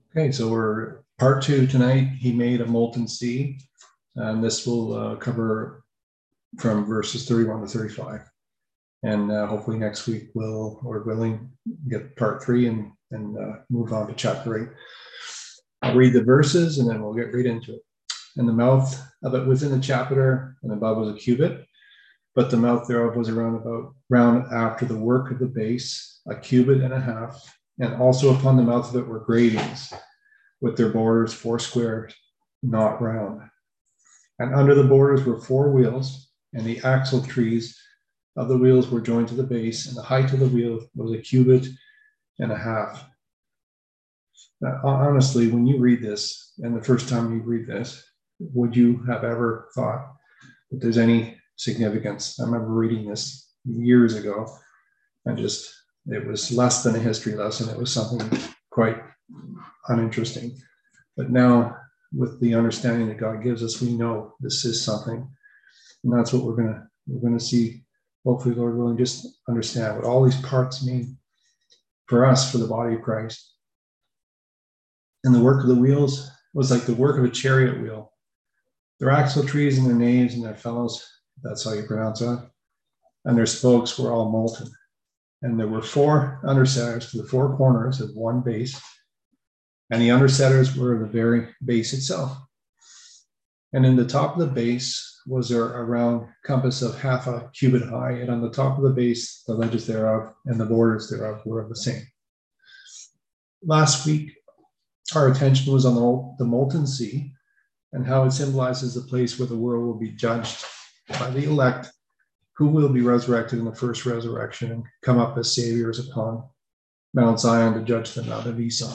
Okay, so we're part two tonight. He made a molten sea, and this will cover from verses 31 to 35. And hopefully next week we'll, Lord willing, get part three and move on to chapter 8. I'll read the verses and then we'll get right into it. And the mouth of it was in the chapter, and above was a cubit, but the mouth thereof was round after the work of the base, a cubit and a half, and also upon the mouth of it were gratings, with their borders foursquare, not round. And under the borders were four wheels, and the axle trees of the wheels were joined to the base, and the height of the wheel was a cubit and a half. Now, honestly, when you read this, and the first time you read this, would you have ever thought that there's any significance? I remember reading this years ago, and it was less than a history lesson. It was something quite uninteresting. But now, with the understanding that God gives us, we know this is something, and that's what we're gonna see. Hopefully, Lord willing, just understand what all these parts mean for us, for the body of Christ. And the work of the wheels was like the work of a chariot wheel. Their axle trees and their naves and their fellows, that's how you pronounce it, and their spokes were all molten. And there were four undersetters to the four corners of one base, and the undersetters were the very base itself. And in the top of the base was a round compass of half a cubit high, and on the top of the base, the ledges thereof and the borders thereof were of the same. Last week, our attention was on the molten sea and how it symbolizes the place where the world will be judged by the elect, who will be resurrected in the first resurrection and come up as saviors upon Mount Zion to judge them out of Esau.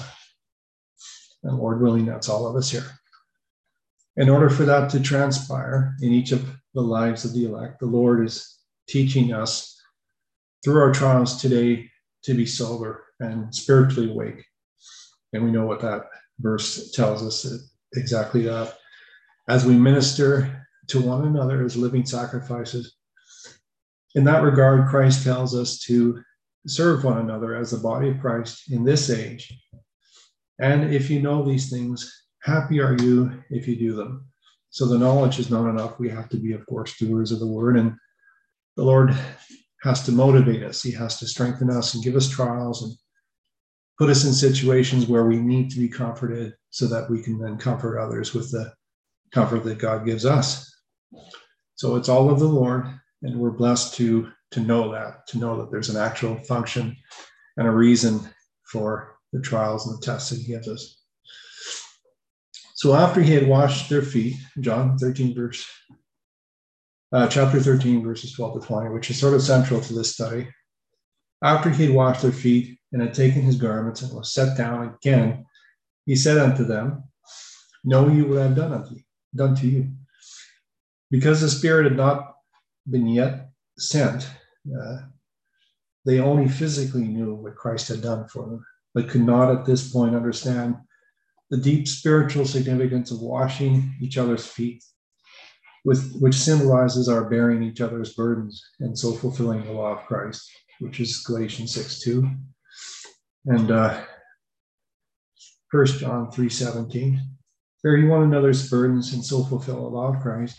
And Lord willing, that's all of us here. In order for that to transpire in each of the lives of the elect, the Lord is teaching us through our trials today to be sober and spiritually awake. And we know what that verse tells us, exactly that. As we minister to one another as living sacrifices, in that regard, Christ tells us to serve one another as the body of Christ in this age. And if you know these things, happy are you if you do them. So the knowledge is not enough. We have to be, of course, doers of the word. And the Lord has to motivate us. He has to strengthen us and give us trials and put us in situations where we need to be comforted so that we can then comfort others with the comfort that God gives us. So it's all of the Lord, and we're blessed to know that there's an actual function and a reason for the trials and the tests that he gives us. So after he had washed their feet, chapter 13, verses 12 to 20, which is sort of central to this study. After he had washed their feet and had taken his garments and was set down again, he said unto them, know you what I have done to you. Because the Spirit had not been yet sent, they only physically knew what Christ had done for them, but could not at this point understand the deep spiritual significance of washing each other's feet, which symbolizes our bearing each other's burdens and so fulfilling the law of Christ, which is Galatians 6:2, and 1 John 3:17. Bear you one another's burdens and so fulfill the law of Christ.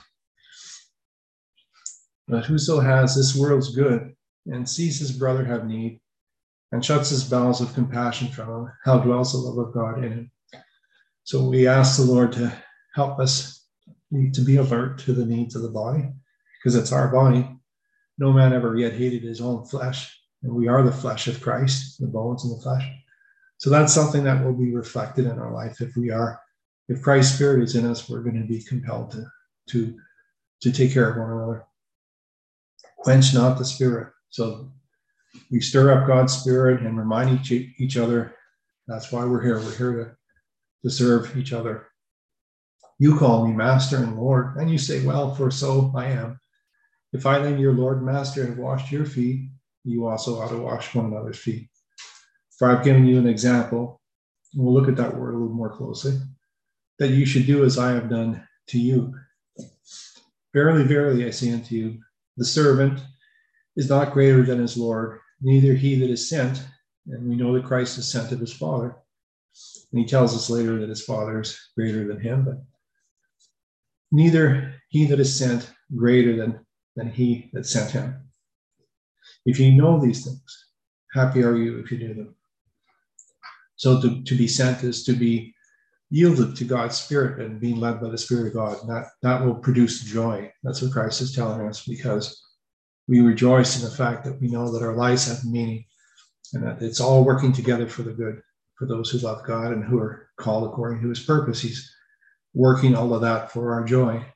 But whoso has this world's good and sees his brother have need and shuts his bowels of compassion from him, how dwells the love of God in him? So we ask the Lord to help us to be alert to the needs of the body, because it's our body. No man ever yet hated his own flesh, and we are the flesh of Christ, the bones and the flesh. So that's something that will be reflected in our life. If Christ's Spirit is in us, we're going to be compelled to take care of one another. Quench not the Spirit. So we stir up God's Spirit and remind each other. That's why we're here. We're here to serve each other. You call me Master and Lord, and you say, well, for so I am. If I then, your Lord and Master, have washed your feet, you also ought to wash one another's feet. For I've given you an example, and we'll look at that word a little more closely, that you should do as I have done to you. Verily, verily, I say unto you, the servant is not greater than his Lord, neither he that is sent, and we know that Christ is sent of his Father. And he tells us later that his Father is greater than him, but neither he that is sent greater than he that sent him. If you know these things, happy are you if you do them. So to be sent is to be yielded to God's Spirit and being led by the Spirit of God. And that will produce joy. That's what Christ is telling us, because we rejoice in the fact that we know that our lives have meaning and that it's all working together for the good, for those who love God and who are called according to his purpose. He's working all of that for our joy.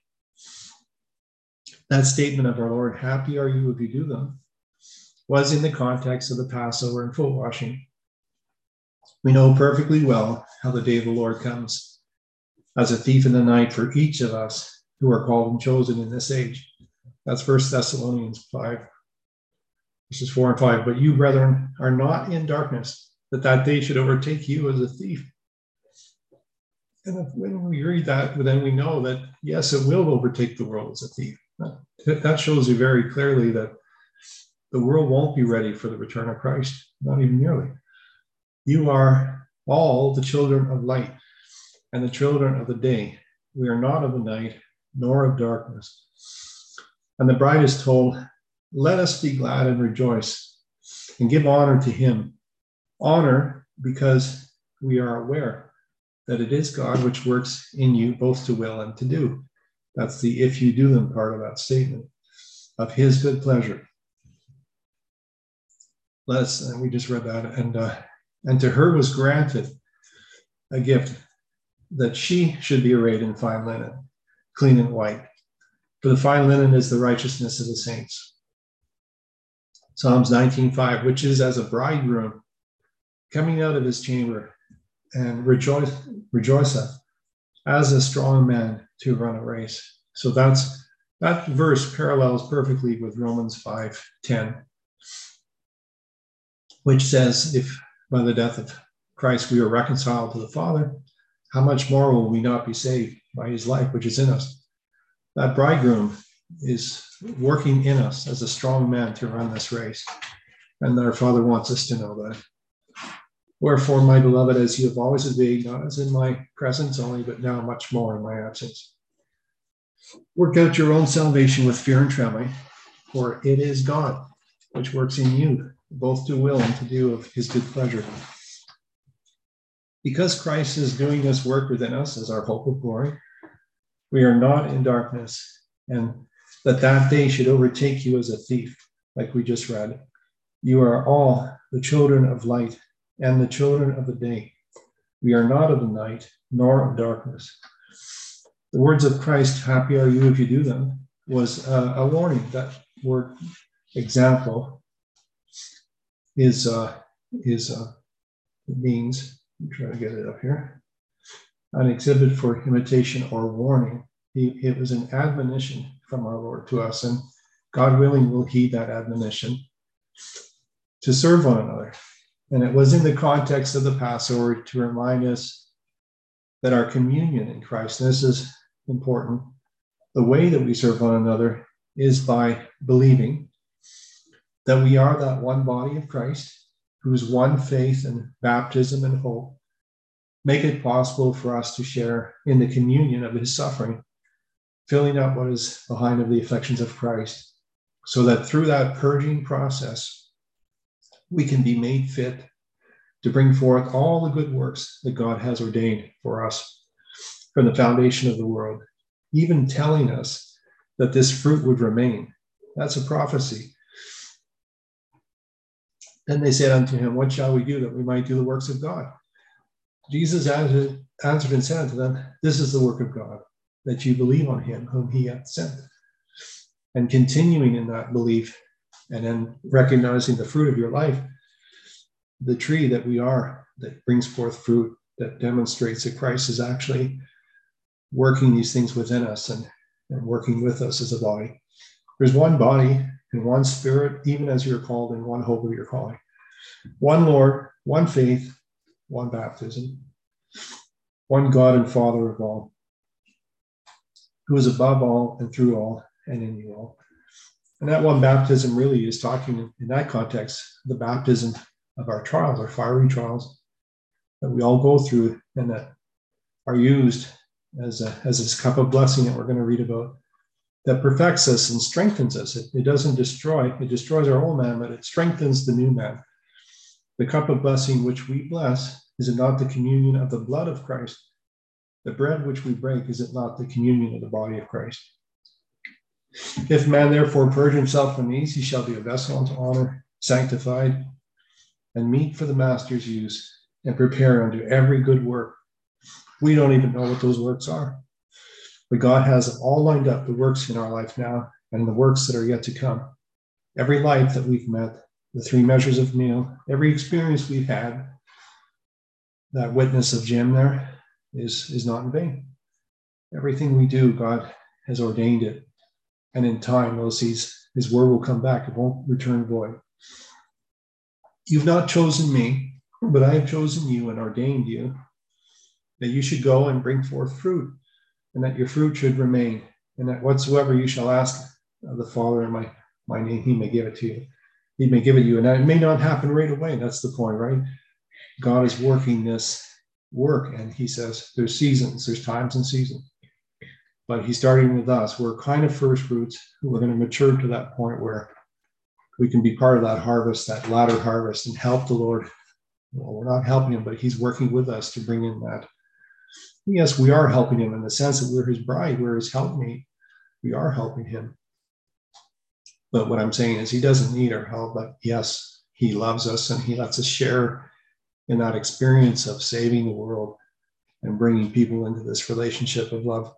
That statement of our Lord, happy are you if you do them, was in the context of the Passover and foot washing. We know perfectly well how the day of the Lord comes as a thief in the night for each of us who are called and chosen in this age. That's 1 Thessalonians 5, verses 4 and 5. But you, brethren, are not in darkness, that day should overtake you as a thief. And when we read that, then we know that, yes, it will overtake the world as a thief. That shows you very clearly that the world won't be ready for the return of Christ, not even nearly. You are all the children of light and the children of the day. We are not of the night, nor of darkness. And the bride is told, let us be glad and rejoice and give honor to him. Honor because we are aware that it is God which works in you both to will and to do. That's the if you do them part of that statement, of his good pleasure. We just read that, and to her was granted a gift that she should be arrayed in fine linen, clean and white. For the fine linen is the righteousness of the saints. Psalms 19:5, which is as a bridegroom coming out of his chamber and rejoiceth as a strong man to run a race. So that verse parallels perfectly with Romans 5:10, which says, if by the death of Christ we are reconciled to the Father, how much more will we not be saved by his life which is in us? That bridegroom is working in us as a strong man to run this race. And our Father wants us to know that. Wherefore, my beloved, as you have always obeyed, not as in my presence only, but now much more in my absence, work out your own salvation with fear and trembling, for it is God which works in you, both to will and to do of his good pleasure. Because Christ is doing this work within us as our hope of glory, we are not in darkness, and that day should overtake you as a thief, like we just read. You are all the children of light and the children of the day. We are not of the night, nor of darkness. The words of Christ, happy are you if you do them, was a warning. That word example it means, I'm trying to get it up here, an exhibit for imitation or warning. It was an admonition from our Lord to us, and God willing, we'll heed that admonition to serve one another. And it was in the context of the Passover to remind us that our communion in Christ, and this is important, the way that we serve one another is by believing that we are that one body of Christ, whose one faith and baptism and hope make it possible for us to share in the communion of his suffering, filling out what is behind of the afflictions of Christ, so that through that purging process, we can be made fit to bring forth all the good works that God has ordained for us from the foundation of the world, even telling us that this fruit would remain. That's a prophecy. Then they said unto him, what shall we do that we might do the works of God? Jesus answered and said unto them, this is the work of God, that you believe on him whom he hath sent. And continuing in that belief, and then recognizing the fruit of your life, the tree that we are, that brings forth fruit, that demonstrates that Christ is actually working these things within us and working with us as a body. There's one body and one spirit, even as you're called in one hope of your calling. One Lord, one faith, one baptism, one God and Father of all, who is above all and through all and in you all. And that one baptism really is talking in that context, the baptism of our trials, our fiery trials, that we all go through and that are used as this cup of blessing that we're going to read about, that perfects us and strengthens us. It doesn't destroy, it destroys our old man, but it strengthens the new man. The cup of blessing which we bless, is it not the communion of the blood of Christ? The bread which we break, is it not the communion of the body of Christ? If man therefore purge himself from these, he shall be a vessel unto honor, sanctified, and meet for the master's use, and prepare unto every good work. We don't even know what those works are. But God has them all lined up, the works in our life now, and the works that are yet to come. Every life that we've met, the 3 measures of meal, every experience we've had, that witness of Jim there is not in vain. Everything we do, God has ordained it. And in time, we'll see his word will come back. It won't return void. You've not chosen me, but I have chosen you and ordained you, that you should go and bring forth fruit, and that your fruit should remain, and that whatsoever you shall ask of the Father in my name, he may give it to you. He may give it to you. And it may not happen right away. That's the point, right? God is working this work, and he says there's seasons, there's times and seasons. But he's starting with us. We're kind of first fruits. We're going to mature to that point where we can be part of that harvest, that latter harvest, and help the Lord. Well, we're not helping him, but he's working with us to bring in that. Yes, we are helping him in the sense that we're his bride, we're his helpmate. We are helping him. But what I'm saying is he doesn't need our help, but yes, he loves us and he lets us share in that experience of saving the world and bringing people into this relationship of love.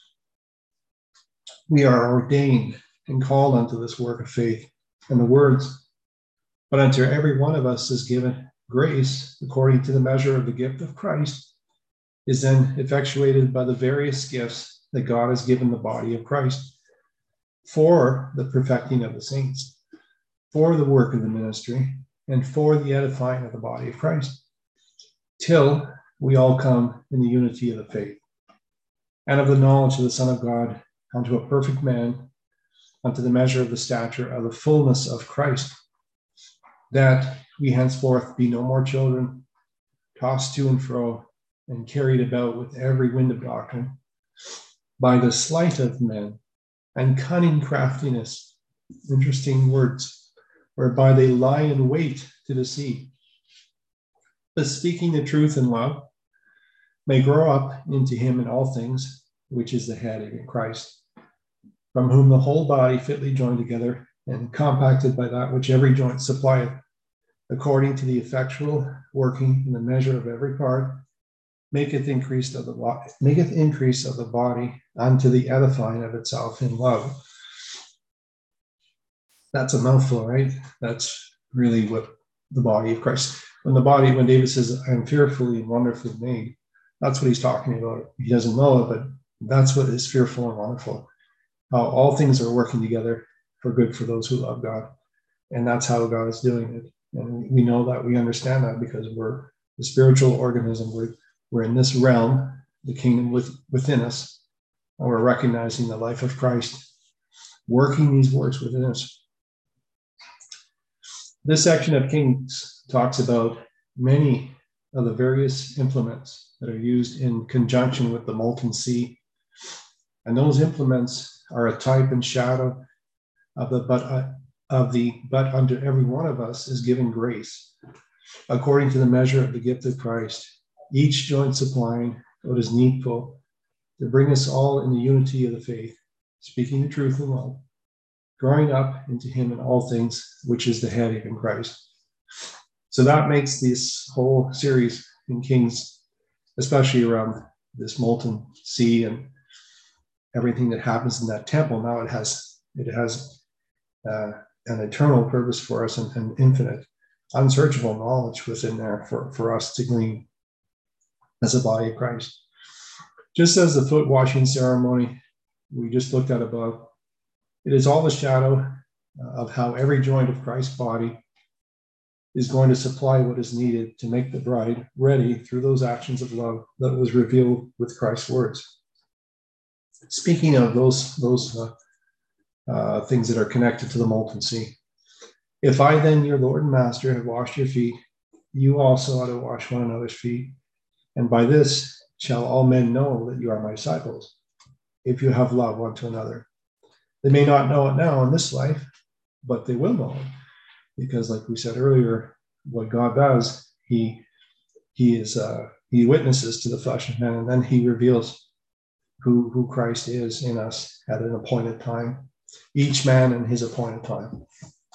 We are ordained and called unto this work of faith. And the words, but unto every one of us is given grace according to the measure of the gift of Christ, is then effectuated by the various gifts that God has given the body of Christ for the perfecting of the saints, for the work of the ministry, and for the edifying of the body of Christ, till we all come in the unity of the faith and of the knowledge of the Son of God, unto a perfect man, unto the measure of the stature of the fullness of Christ, that we henceforth be no more children, tossed to and fro, and carried about with every wind of doctrine, by the sleight of men and cunning craftiness, interesting words, whereby they lie in wait to deceive. But speaking the truth in love, may grow up into him in all things, which is the head, even Christ, from whom the whole body fitly joined together and compacted by that which every joint supplieth, according to the effectual working in the measure of every part, maketh increase of the body unto the edifying of itself in love. That's a mouthful, right? That's really what the body of Christ. When David says, "I'm fearfully and wonderfully made," that's what he's talking about. He doesn't know it, but that's what is fearful and wonderful. How all things are working together for good for those who love God. And that's how God is doing it. And we know that, we understand that, because we're the spiritual organism. We're in this realm, the kingdom within us, and we're recognizing the life of Christ working these works within us. This section of Kings talks about many of the various implements that are used in conjunction with the molten sea. And those implements are a type and shadow of the but unto every one of us is given grace, according to the measure of the gift of Christ, each joint supplying what is needful to bring us all in the unity of the faith, speaking the truth in love, growing up into him in all things, which is the head, even Christ. So that makes this whole series in Kings, especially around this molten sea and everything that happens in that temple. Now it has an eternal purpose for us and infinite, unsearchable knowledge within there for us to glean as a body of Christ. Just as the foot washing ceremony we just looked at above, it is all the shadow of how every joint of Christ's body is going to supply what is needed to make the bride ready through those actions of love that was revealed with Christ's words. Speaking of those things that are connected to the molten sea, if I then, your Lord and Master, have washed your feet, you also ought to wash one another's feet. And by this shall all men know that you are my disciples, if you have love one to another. They may not know it now in this life, but they will know it. Because like we said earlier, what God does, he witnesses to the flesh of man, and then he reveals who Christ is in us at an appointed time, each man in his appointed time.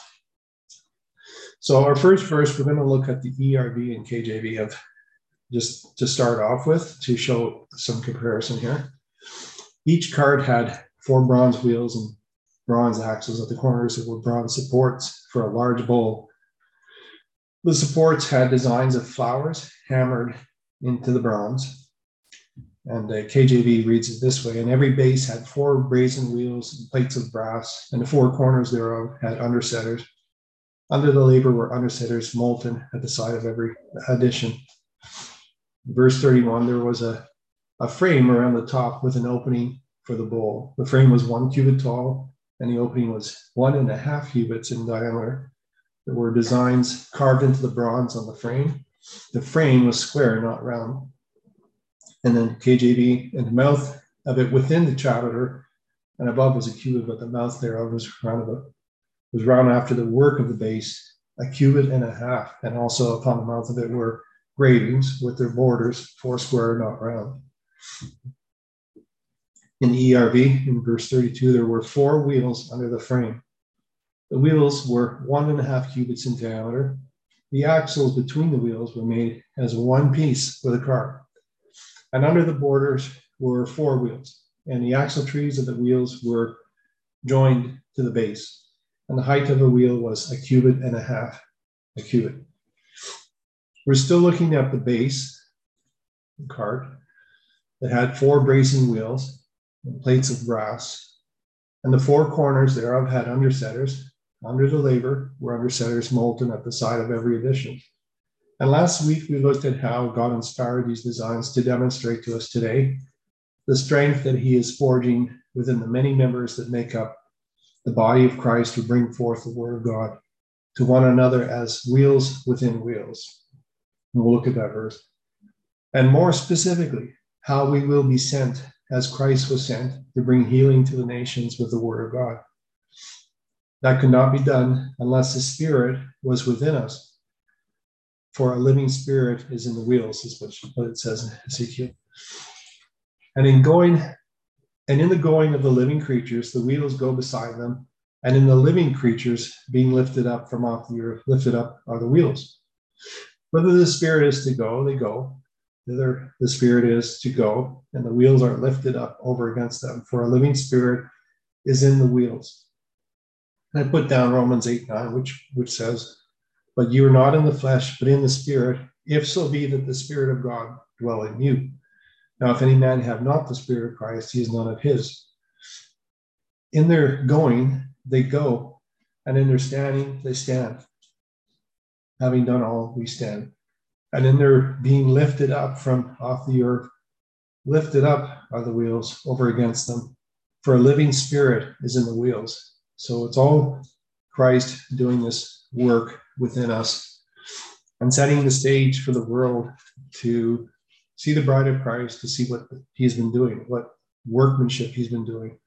So our first verse, we're going to look at the ERV and KJV of just to start off with, to show some comparison here. Each cart had 4 bronze wheels and bronze axles at the corners that were bronze supports for a large bowl. The supports had designs of flowers hammered into the bronze. And KJV reads it this way: and every base had 4 brazen wheels and plates of brass, and the 4 corners thereof had undersetters. Under the labor were undersetters molten at the side of every addition. Verse 31, there was a frame around the top with an opening for the bowl. The frame was 1 cubit tall, and the opening was 1.5 cubits in diameter. There were designs carved into the bronze on the frame. The frame was square, not round. And then KJV, and the mouth of it within the chapiter and above was a cubit, but the mouth thereof was round after the work of the base, 1.5 cubits. And also upon the mouth of it were gratings with their borders, 4 square, not round. In the ERV, in verse 32, there were 4 wheels under the frame. The wheels were 1.5 cubits in diameter. The axles between the wheels were made as one piece with a cart. And under the borders were 4 wheels, and the axle trees of the wheels were joined to the base. And the height of the wheel was 1.5 cubits, a cubit. We're still looking at the base, the cart, that had 4 brazen wheels and plates of brass, and the 4 corners thereof had undersetters. Under the labor were undersetters molten at the side of every addition. And last week we looked at how God inspired these designs to demonstrate to us today the strength that he is forging within the many members that make up the body of Christ to bring forth the word of God to one another as wheels within wheels. And we'll look at that verse. And more specifically, how we will be sent as Christ was sent to bring healing to the nations with the word of God. That could not be done unless the Spirit was within us. For a living spirit is in the wheels, is what it says in Ezekiel. And in the going of the living creatures, the wheels go beside them, and in the living creatures being lifted up from off the earth, lifted up are the wheels. Whether the Spirit is to go, they go. Whether the Spirit is to go, and the wheels are lifted up over against them. For a living spirit is in the wheels. And I put down Romans 8:9, which says, but you are not in the flesh, but in the Spirit, if so be that the Spirit of God dwell in you. Now, if any man have not the Spirit of Christ, he is none of his. In their going, they go, and in their standing, they stand. Having done all, we stand. And in their being lifted up from off the earth, lifted up are the wheels over against them. For a living spirit is in the wheels. So it's all Christ doing this work within us and setting the stage for the world to see the bride of Christ, to see what he's been doing, what workmanship he's been doing.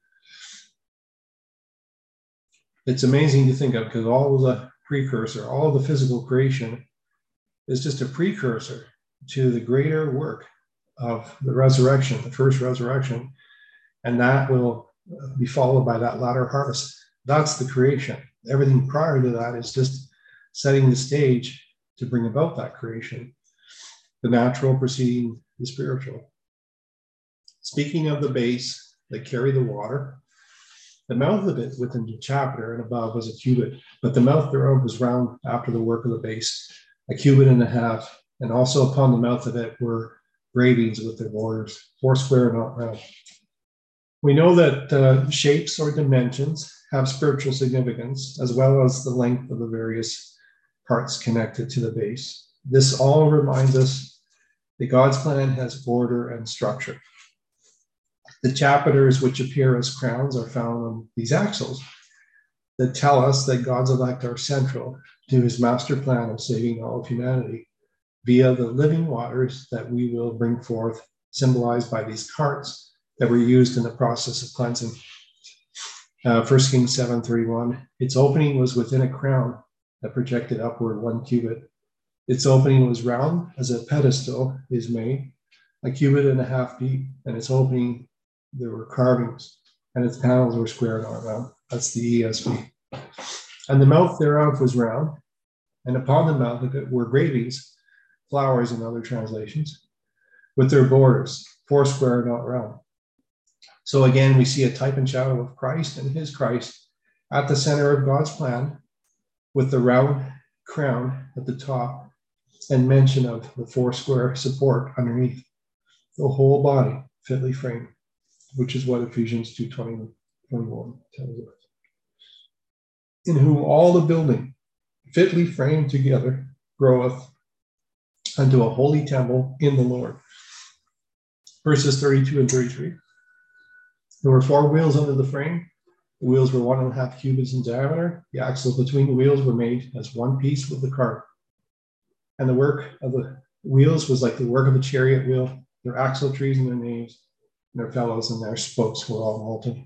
It's amazing to think of, because all of the precursor, all of the physical creation is just a precursor to the greater work of the resurrection, the first resurrection, and that will be followed by that latter harvest. That's the creation. Everything prior to that is just setting the stage to bring about that creation, the natural preceding the spiritual. Speaking of the base that carried the water, the mouth of it within the chapter and above was 1 cubit, but the mouth thereof was round after the work of the base, 1.5 cubits, and also upon the mouth of it were gravings with their borders, 4 square, not round. We know that shapes or dimensions have spiritual significance, as well as the length of the various parts connected to the base. This all reminds us that God's plan has order and structure. The chapiters which appear as crowns are found on these axles that tell us that God's elect are central to his master plan of saving all of humanity. via the living waters that we will bring forth, symbolized by these carts that were used in the process of cleansing. 1 Kings 7:31, its opening was within a crown that projected upward 1 cubit. Its opening was round as a pedestal is made, a cubit and a half deep, and its opening, there were carvings, and its panels were square, not round. That's the ESV. And the mouth thereof was round, and upon the mouth of it were gravings, flowers in other translations, with their borders, foursquare, not round. So again, we see a type and shadow of Christ and his Christ at the center of God's plan, with the round crown at the top and mention of the foursquare support underneath. The whole body fitly framed, which is what Ephesians 2:20-21 tells us. In whom all the building fitly framed together groweth unto a holy temple in the Lord. Verses 32 and 33. There were 4 wheels under the frame. The wheels were 1.5 cubits in diameter. The axles between the wheels were made as one piece with the cart. And the work of the wheels was like the work of a chariot wheel. Their axle trees and their naves, and their felloes and their spokes were all molten.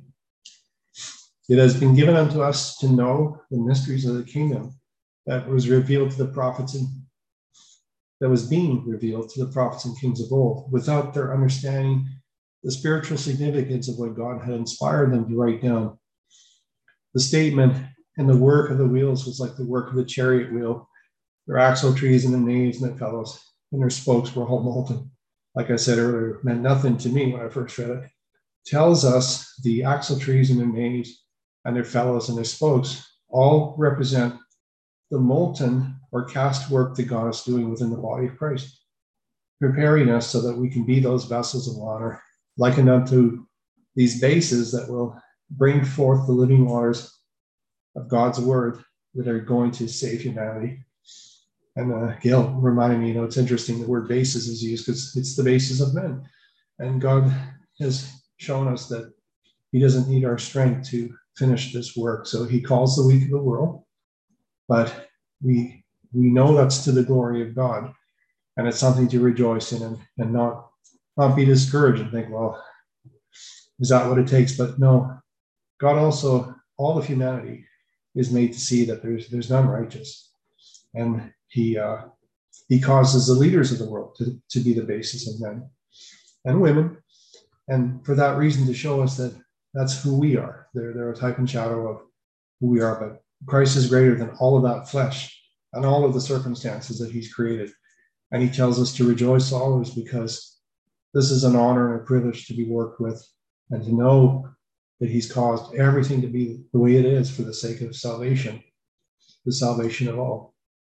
It has been given unto us to know the mysteries of the kingdom that was revealed to the prophets and that was being revealed to the prophets and kings of old, without their understanding the spiritual significance of what God had inspired them to write down. The statement, and the work of the wheels was like the work of the chariot wheel. Their axle trees and the naves and the felloes and their spokes were all molten. Like I said earlier, meant nothing to me when I first read it. Tells us the axle trees and their naves and their fellows and their spokes all represent the molten or cast work that God is doing within the body of Christ, preparing us so that we can be those vessels of honor, likened unto these bases that will bring forth the living waters of God's word that are going to save humanity. And Gail reminded me, it's interesting, the word basis is used because it's the basis of men. And God has shown us that he doesn't need our strength to finish this work. So he calls the weak of the world, but we know that's to the glory of God. And it's something to rejoice in and not be discouraged and think, well, is that what it takes? But no, God also, all of humanity is made to see that there's none righteous. And he causes the leaders of the world to be the basis of men and women. And for that reason, to show us that that's who we are. They're a type and shadow of who we are. But Christ is greater than all of that flesh and all of the circumstances that he's created. And he tells us to rejoice always, because this is an honor and a privilege to be worked with and to know that he's caused everything to be the way it is for the sake of salvation, the salvation of all.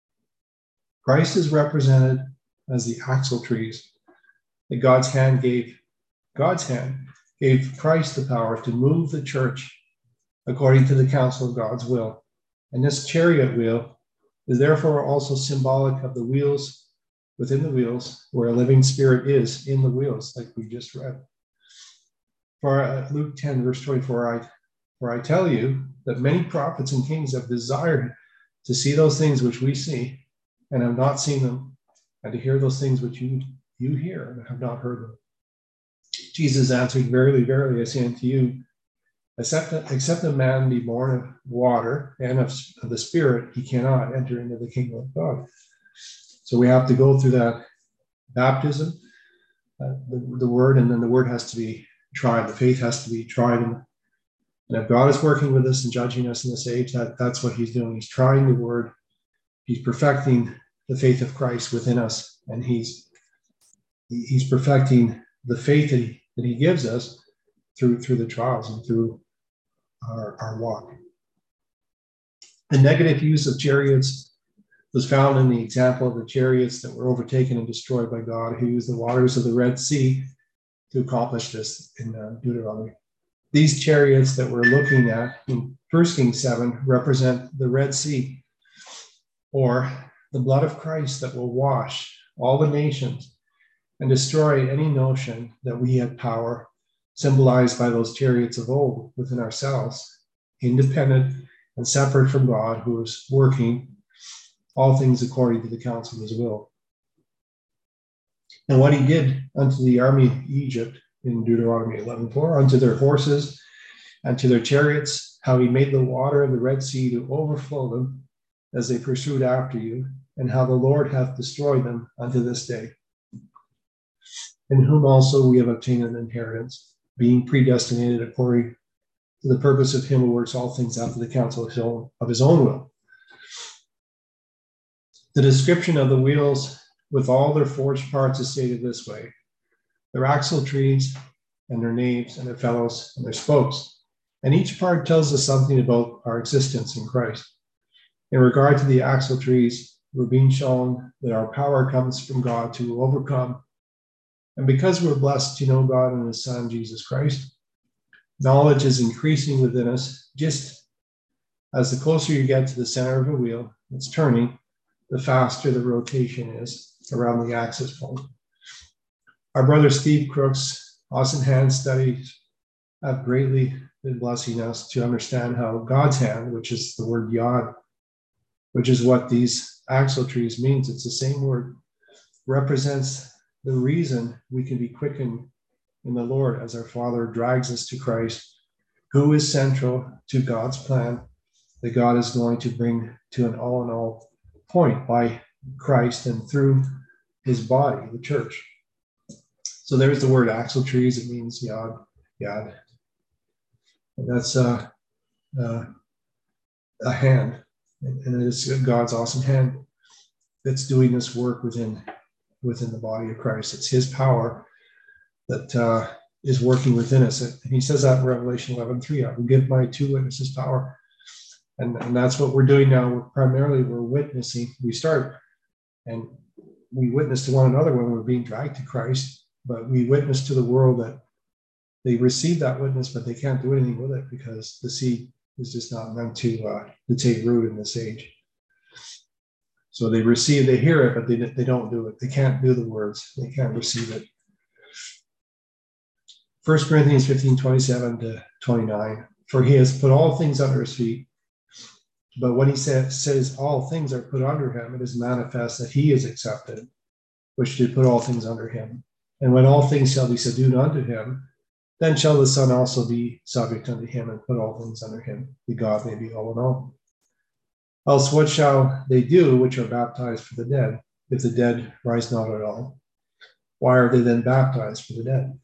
Christ is represented as the axle trees that God's hand gave Christ the power to move the church according to the counsel of God's will. And this chariot wheel is therefore also symbolic of the wheels within the wheels, where a living spirit is in the wheels, like we just read. For Luke 10, verse 24, for I tell you that many prophets and kings have desired to see those things which we see and have not seen them, and to hear those things which you hear and have not heard them. Jesus answered, verily, verily, I say unto you, except a man be born of water and of the Spirit, he cannot enter into the kingdom of God. So we have to go through that baptism, the word, and then the word has to be tried. The faith has to be tried. And if God is working with us and judging us in this age, that's what he's doing. He's trying the word. He's perfecting the faith of Christ within us. And he's perfecting the faith that he gives us through the trials and through our walk. The negative use of chariots was found in the example of the chariots that were overtaken and destroyed by God, who used the waters of the Red Sea to accomplish this in Deuteronomy. These chariots that we're looking at in 1 Kings 7 represent the Red Sea, or the blood of Christ that will wash all the nations and destroy any notion that we had power, symbolized by those chariots of old, within ourselves, independent and separate from God, who is working all things according to the counsel of his will. And what he did unto the army of Egypt in Deuteronomy 11:4, unto their horses and to their chariots, how he made the water of the Red Sea to overflow them as they pursued after you, and how the Lord hath destroyed them unto this day. In whom also we have obtained an inheritance, being predestinated according to the purpose of him who works all things after the counsel of his own will. The description of the wheels with all their forged parts is stated this way: their axle trees and their naves and their felloes and their spokes. And each part tells us something about our existence in Christ. In regard to the axle trees, we're being shown that our power comes from God to overcome. And because we're blessed to know God and his Son, Jesus Christ, knowledge is increasing within us. Just as the closer you get to the center of a wheel that's turning, the faster the rotation is around the axis point. Our brother Steve Crook's Awesome Hand studies have greatly been blessing us to understand how God's hand, which is the word Yod, which is what these axle trees means, it's the same word, represents the reason we can be quickened in the Lord as our Father drags us to Christ, who is central to God's plan that God is going to bring to an all-in-all point by Christ and through his body, the church. So there's the word axle trees. It means Yod. And that's a hand. And it is God's awesome hand that's doing this work within the body of Christ. It's his power that is working within us. And he says that in Revelation 11:3, I will give my two witnesses power. And that's what we're doing now. We're witnessing. We start and we witness to one another when we're being dragged to Christ, but we witness to the world that they receive that witness, but they can't do anything with it because the seed is just not meant to take root in this age. So they hear it, but they don't do it. They can't do the words. They can't receive it. 1 Corinthians 15:27-29, for he has put all things under his feet. But when he says all things are put under him, it is manifest that he is accepted, which did put all things under him. And when all things shall be subdued unto him, then shall the Son also be subject unto him and put all things under him, that God may be all in all. Else what shall they do which are baptized for the dead, if the dead rise not at all? Why are they then baptized for the dead?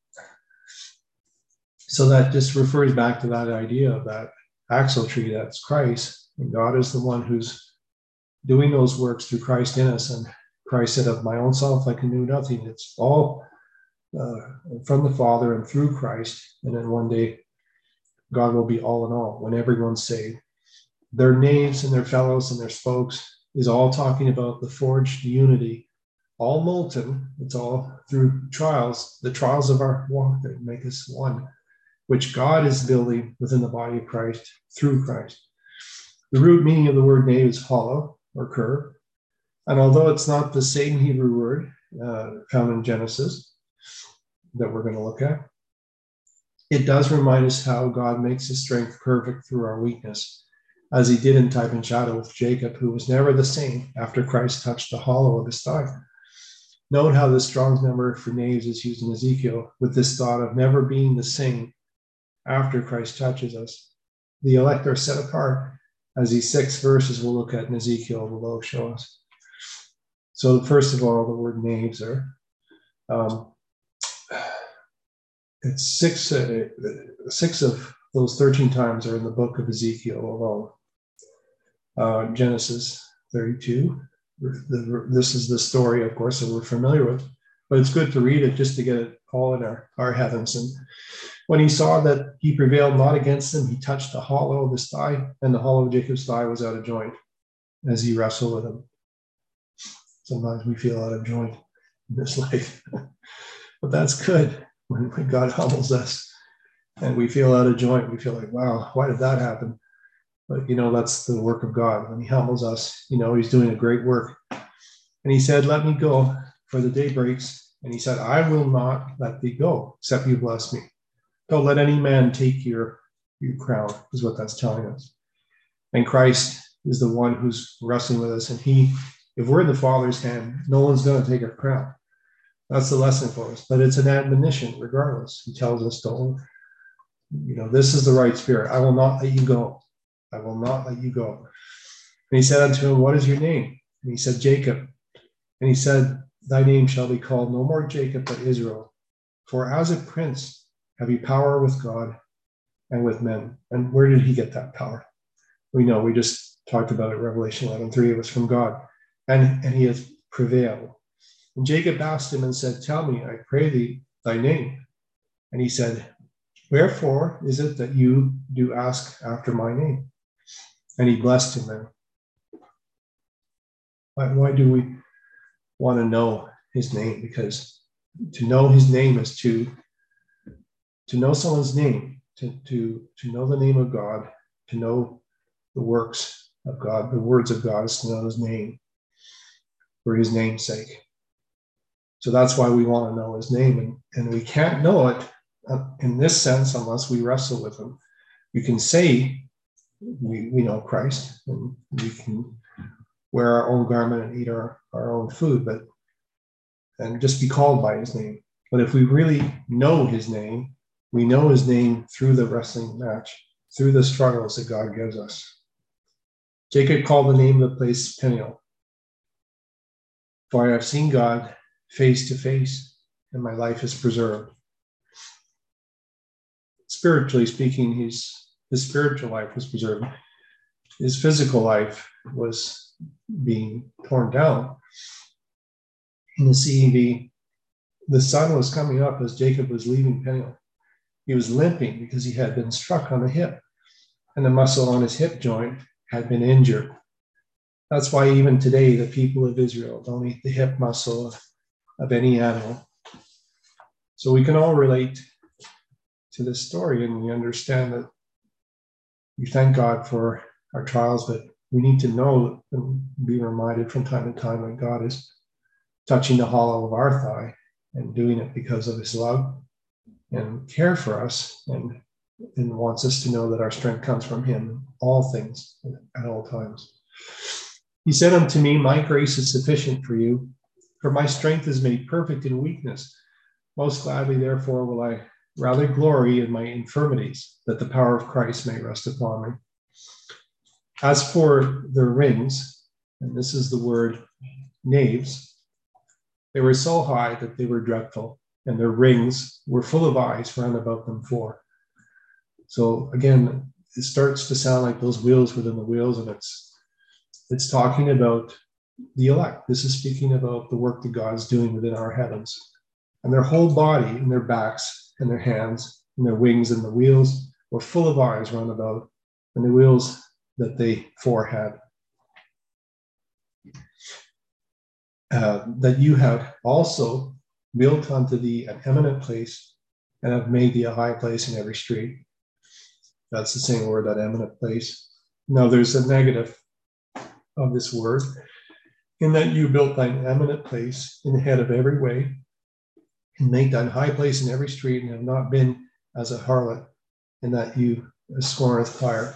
So that just refers back to that idea of that axle tree, that's Christ. And God is the one who's doing those works through Christ in us. And Christ said, of my own self, I can do nothing. It's all from the Father and through Christ. And then one day, God will be all in all when everyone's saved. Their names and their fellows and their spokes is all talking about the forged unity, all molten. It's all through trials, the trials of our walk that make us one, which God is building within the body of Christ through Christ. The root meaning of the word nave is hollow or curve. And although it's not the same Hebrew word found in Genesis that we're going to look at, it does remind us how God makes his strength perfect through our weakness, as he did in type and shadow with Jacob, who was never the same after Christ touched the hollow of his thigh. Note how the Strong's number for naves is used in Ezekiel with this thought of never being the same after Christ touches us. The elect are set apart, as these 6 verses we'll look at in Ezekiel below show us. So first of all, the word naves are, it's 6 of those 13 times are in the book of Ezekiel alone. Genesis 32. This is the story, of course, that we're familiar with, but it's good to read it just to get it all in our heavens. And when he saw that he prevailed not against them, he touched the hollow of his thigh, and the hollow of Jacob's thigh was out of joint as he wrestled with him. Sometimes we feel out of joint in this life, but that's good when God humbles us and we feel out of joint. We feel like, wow, why did that happen? But, that's the work of God. When he humbles us, he's doing a great work. And he said, let me go, for the day breaks. And he said, I will not let thee go, except you bless me. Don't let any man take your crown, is what that's telling us. And Christ is the one who's wrestling with us. And if we're in the Father's hand, no one's going to take our crown. That's the lesson for us. But it's an admonition regardless. He tells us, don't, this is the right spirit. I will not let you go. I will not let you go. And he said unto him, what is your name? And he said, Jacob. And he said, thy name shall be called no more Jacob, but Israel. For as a prince have you power with God and with men. And where did he get that power? We know, we just talked about it, Revelation 11:3, it was from God. And he has prevailed. And Jacob asked him and said, tell me, I pray thee, thy name. And he said, wherefore is it that you do ask after my name? And he blessed him then. Why do we want to know his name? Because to know his name is to know someone's name, to know the name of God, to know the works of God, the words of God, is to know his name for his name's sake. So that's why we want to know his name. And we can't know it in this sense unless we wrestle with him. We can say we know Christ, and we can wear our own garment and eat our own food, and just be called by his name. But if we really know his name, we know his name through the wrestling match, through the struggles that God gives us. Jacob called the name of the place Peniel. For I have seen God face to face, and my life is preserved. Spiritually speaking, his spiritual life was preserved. His physical life was being torn down. In the CEV, the sun was coming up as Jacob was leaving Peniel. He was limping because he had been struck on the hip, and the muscle on his hip joint had been injured. That's why even today, the people of Israel don't eat the hip muscle of any animal. So we can all relate to this story, and we understand that we thank God for our trials, but we need to know and be reminded from time to time that God is touching the hollow of our thigh and doing it because of his love and care for us, and wants us to know that our strength comes from him in all things at all times. He said unto me, my grace is sufficient for you, for my strength is made perfect in weakness. Most gladly, therefore, will I rather glory in my infirmities, that the power of Christ may rest upon me. As for the rings, and this is the word naves, they were so high that they were dreadful, and their rings were full of eyes round about them four. So again, it starts to sound like those wheels within the wheels, and it's talking about the elect. This is speaking about the work that God's doing within our heavens. And their whole body and their backs and their hands and their wings and the wheels were full of eyes round about, and the wheels that they four had. That you have also built unto thee an eminent place, and have made thee a high place in every street. That's the same word, that eminent place. Now there's a negative of this word, in that you built thine eminent place in the head of every way, and made thine high place in every street, and have not been as a harlot, in that you scorneth fire.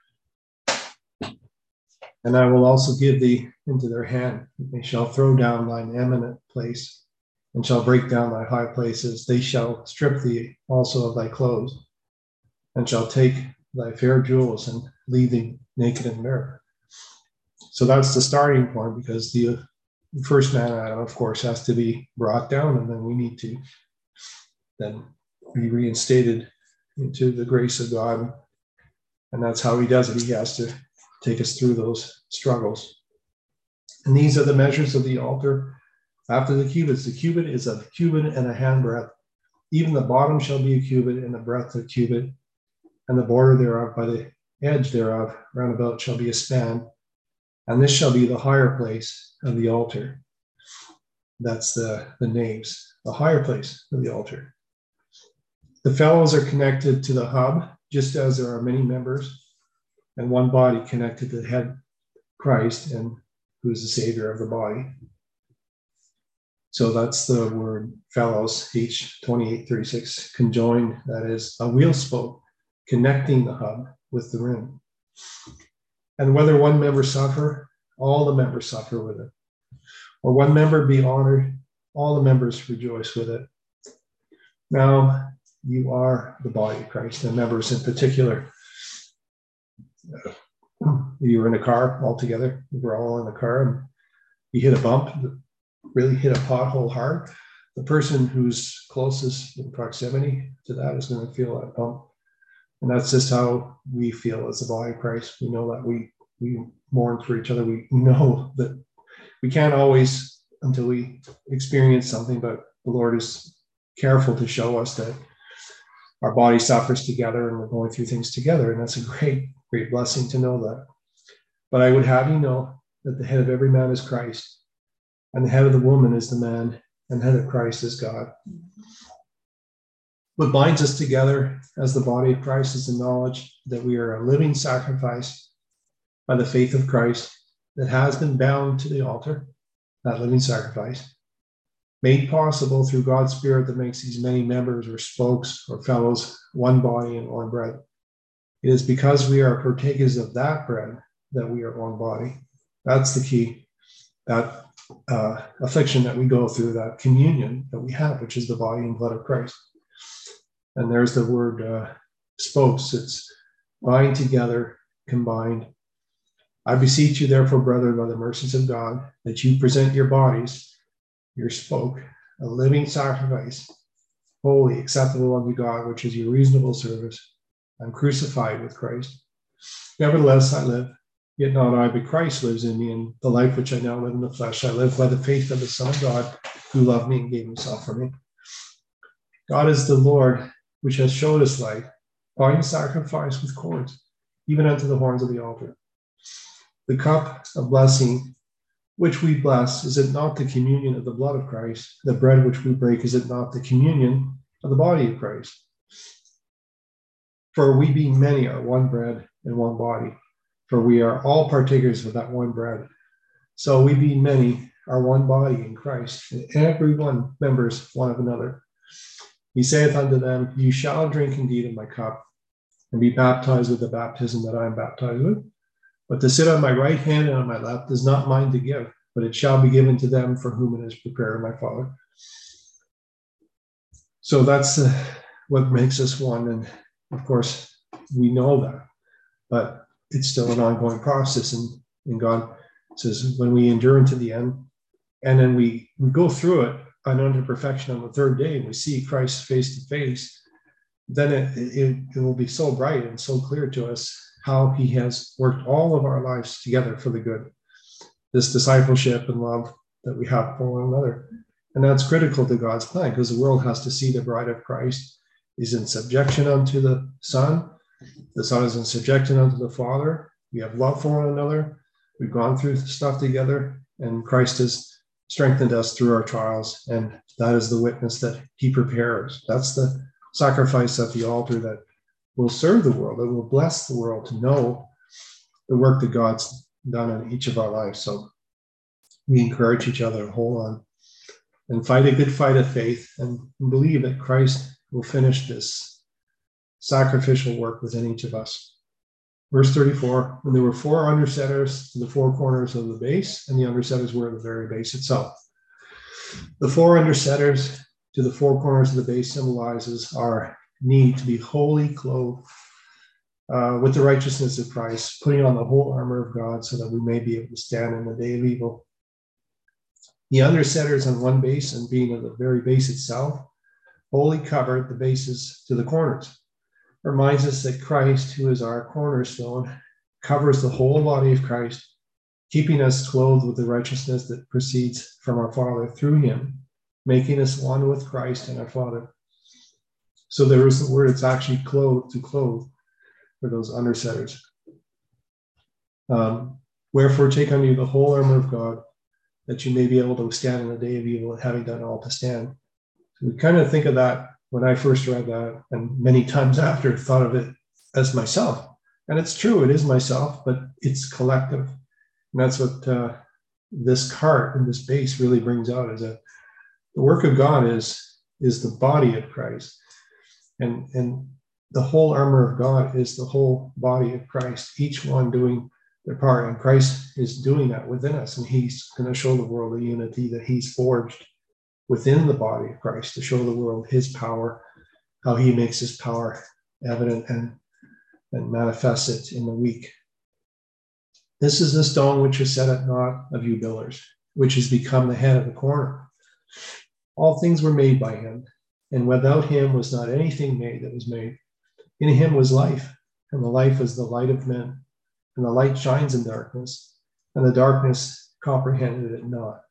And I will also give thee into their hand. They shall throw down thine eminent place, and shall break down thy high places. They shall strip thee also of thy clothes, and shall take thy fair jewels, and leave thee naked and bare. So that's the starting point, because the first man, Adam, of course, has to be brought down, and then we need to then be reinstated into the grace of God. And that's how he does it. He has to take us through those struggles. And these are the measures of the altar after the cubits. The cubit is a cubit and a handbreadth. Even the bottom shall be a cubit, and the breadth a cubit, and the border thereof by the edge thereof round about shall be a span. And this shall be the higher place of the altar. That's the naves, the higher place of the altar. The felloes are connected to the hub, just as there are many members, and one body connected to the head, Christ, and who is the Savior of the body. So that's the word fellows, H2836, conjoined, that is a wheel spoke, connecting the hub with the rim. And whether one member suffer, all the members suffer with it. Or one member be honored, all the members rejoice with it. Now you are the body of Christ, and members in particular. You were in a car all together. We were all in a car, and you hit a bump, really hit a pothole hard. The person who's closest in proximity to that is going to feel that bump. And that's just how we feel as the body of Christ. We know that we mourn for each other. We know that we can't always until we experience something, but the Lord is careful to show us that our body suffers together and we're going through things together. And that's a great, great blessing to know that. But I would have you know that the head of every man is Christ, and the head of the woman is the man, and the head of Christ is God. What binds us together as the body of Christ is the knowledge that we are a living sacrifice by the faith of Christ that has been bound to the altar, that living sacrifice, made possible through God's Spirit that makes these many members or spokes or fellows one body and one bread. It is because we are partakers of that bread that we are one body. That's the key. That affliction that we go through, that communion that we have, which is the body and blood of Christ. And there's the word spokes. It's bind together, combined. I beseech you, therefore, brethren, by the mercies of God, that you present your bodies, your spoke, a living sacrifice, holy, acceptable unto God, which is your reasonable service. I'm crucified with Christ. Nevertheless, I live, yet not I, but Christ lives in me, and the life which I now live in the flesh, I live by the faith of the Son of God, who loved me and gave himself for me. God is the Lord, which has showed us light, bind sacrifice with cords, even unto the horns of the altar. The cup of blessing which we bless, is it not the communion of the blood of Christ? The bread which we break, is it not the communion of the body of Christ? For we being many are one bread and one body, for we are all partakers of that one bread. So we being many are one body in Christ, and every one members one of another. He saith unto them, you shall drink indeed of my cup, and be baptized with the baptism that I am baptized with. But to sit on my right hand and on my left is not mine to give, but it shall be given to them for whom it is prepared of my Father. So that's what makes us one. And of course, we know that, but it's still an ongoing process. And God says, when we endure unto the end, and then we go through it and unto perfection on the third day, and we see Christ face to face, then it will be so bright and so clear to us how he has worked all of our lives together for the good. This discipleship and love that we have for one another. And that's critical to God's plan, because the world has to see the bride of Christ is in subjection unto the Son. The Son is in subjection unto the Father. We have love for one another. We've gone through stuff together, and Christ has strengthened us through our trials. And that is the witness that he prepares. That's the sacrifice at the altar that will serve the world, that will bless the world to know the work that God's done in each of our lives. So we encourage each other to hold on and fight a good fight of faith, and believe that Christ will finish this sacrificial work within each of us. Verse 34, and there were 4 undersetters to the 4 corners of the base, and the undersetters were at the very base itself. The 4 undersetters to the 4 corners of the base symbolizes our need to be wholly clothed with the righteousness of Christ, putting on the whole armor of God so that we may be able to stand in the day of evil. The undersetters on one base, and being at the very base itself, wholly covered the bases to the corners. Reminds us that Christ, who is our cornerstone, covers the whole body of Christ, keeping us clothed with the righteousness that proceeds from our Father through him, making us one with Christ and our Father. So there is the word, it's actually clothed, to clothe, for those undersetters. Wherefore take on you the whole armor of God, that you may be able to withstand in the day of evil, having done all to stand. So we kind of think of that when I first read that, and many times after thought of it as myself. And it's true, it is myself, but it's collective. And that's what this cart and this base really brings out, is that the work of God is the body of Christ. And the whole armor of God is the whole body of Christ, each one doing their part. And Christ is doing that within us. And he's going to show the world the unity that he's forged within the body of Christ to show the world his power, how he makes his power evident and manifests it in the weak. This is the stone which is set at naught of you builders, which has become the head of the corner. All things were made by him, and without him was not anything made that was made. In him was life, and the life is the light of men. And the light shines in darkness, and the darkness comprehended it not.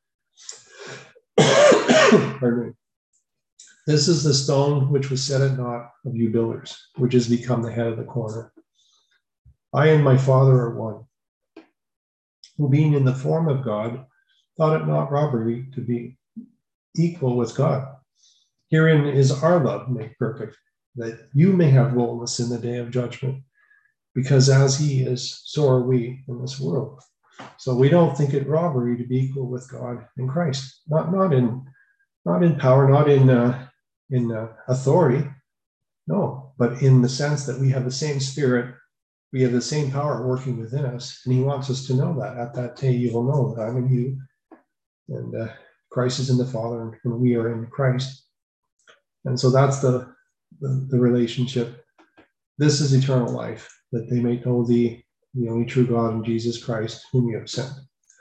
Pardon me. This is the stone which was set at naught of you builders, which has become the head of the corner. I and my Father are one, who being in the form of God, thought it not robbery to be equal with God. Herein is our love made perfect, that you may have boldness in the day of judgment, because as he is, so are we in this world. So we don't think it robbery to be equal with God in Christ, not in power, not in authority, no, but in the sense that we have the same Spirit, we have the same power working within us, and he wants us to know that. At that day, you will know that I'm in you, and Christ is in the Father, and we are in Christ. And so that's the relationship. This is eternal life, that they may know the only true God and Jesus Christ, whom you have sent.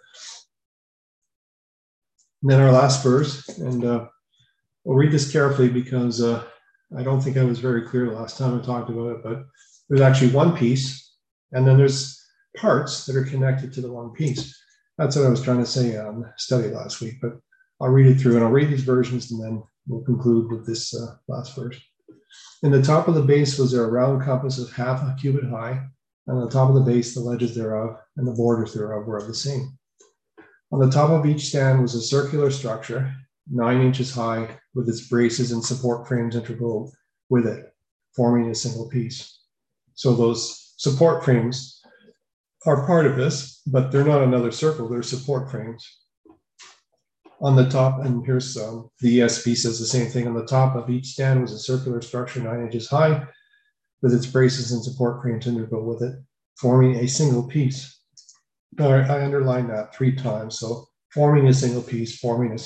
And then our last verse, and we'll read this carefully because I don't think I was very clear the last time I talked about it, but there's actually one piece, and then there's parts that are connected to the one piece. That's what I was trying to say on the study last week, but I'll read it through, and I'll read these versions, and then we'll conclude with this last verse. In the top of the base was there a round compass of half a cubit high, and on the top of the base the ledges thereof and the borders thereof were of the same. On the top of each stand was a circular structure, 9 inches high, with its braces and support frames integral with it, forming a single piece. So those support frames are part of this, but they're not another circle, they're support frames. On the top, and here's the ESV says the same thing, on the top of each stand was a circular structure 9 inches high, with its braces and support frames integral with it, forming a single piece. Now, I underlined that 3 times, so forming a single piece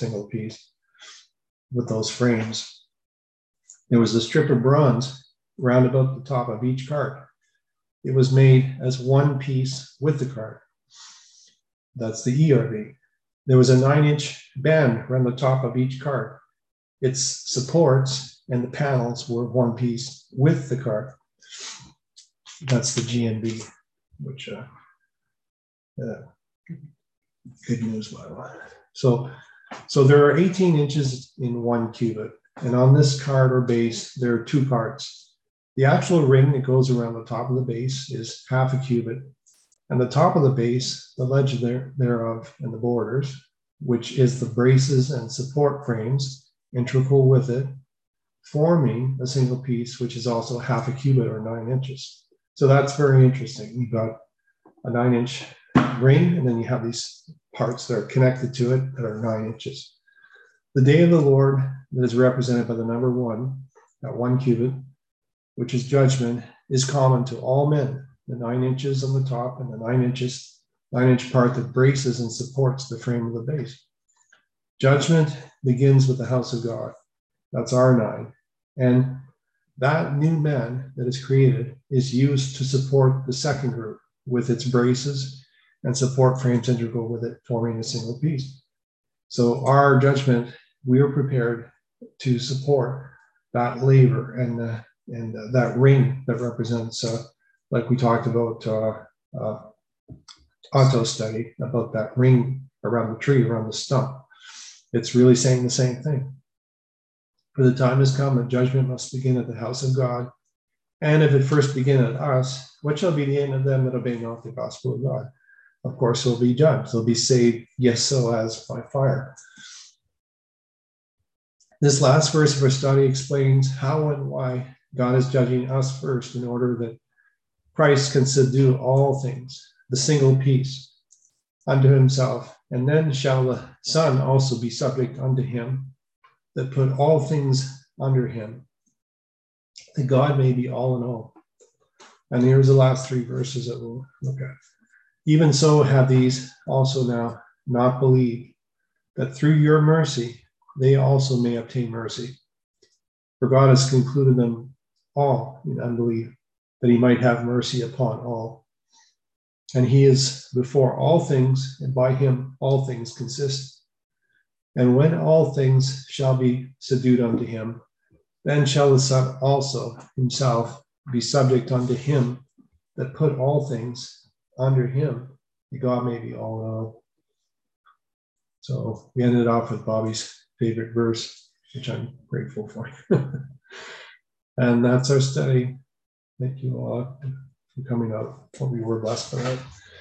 with those frames. There was a strip of bronze round about the top of each cart. It was made as one piece with the cart. That's the ERV. There was a 9-inch band around the top of each cart. Its supports and the panels were one piece with the cart. That's the GNB, which good news, by the way. So there are 18 inches in 1 cubit, and on this cart or base, there are 2 parts. The actual ring that goes around the top of the base is half a cubit, and the top of the base, the ledge thereof, and the borders, which is the braces and support frames integral with it, forming a single piece, which is also half a cubit or 9 inches. So that's very interesting. You've got a 9-inch ring, and then you have these parts that are connected to it that are 9 inches. The day of the Lord that is represented by the number 1, at 1 cubit, which is judgment, is common to all men. The 9 inches on the top and the 9-inch part that braces and supports the frame of the base. Judgment begins with the house of God. That's our 9. And that new man that is created is used to support the second group with its braces and support frames integral with it, forming a single piece. So our judgment, we are prepared to support that labor and that ring that represents, like we talked about Otto's study, about that ring around the tree, around the stump. It's really saying the same thing. For the time has come that judgment must begin at the house of God. And if it first begin at us, what shall be the end of them that obey not the gospel of God? Of course, they'll be judged. They'll be saved, yes, so as by fire. This last verse of our study explains how and why God is judging us first in order that Christ can subdue all things, the single piece, unto himself. And then shall the Son also be subject unto him that put all things under him, that God may be all in all. And here's the last 3 verses that we'll look at. Even so have these also now not believed, that through your mercy they also may obtain mercy. For God has concluded them all in unbelief, that he might have mercy upon all. And he is before all things, and by him all things consist. And when all things shall be subdued unto him, then shall the Son also himself be subject unto him that put all things under him, that God may be all in all. So we ended off with Bobby's favorite verse, which I'm grateful for. And that's our study. Thank you all for coming out. Hope you were blessed by that.